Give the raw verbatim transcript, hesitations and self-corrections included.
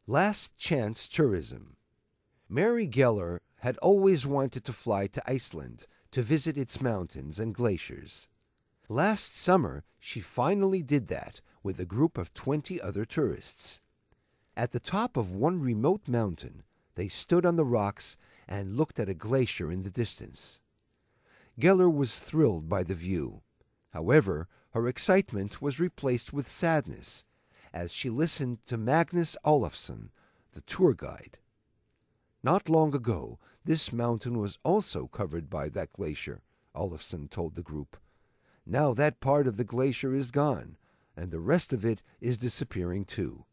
Last Chance Tourism. Mary Geller had always wanted to fly to Iceland to visit its mountains and glaciers. Last summer, she finally did that with a group of twenty other tourists. At the top of one remote mountain, they stood on the rocks and looked at a glacier in the distance. Geller was thrilled by the view. However, her excitement was replaced with sadness as she listened to Magnus Olafsson, the tour guide. Not long ago, this mountain was also covered by that glacier, Olafsson told the group. Now that part of the glacier is gone, and the rest of it is disappearing too.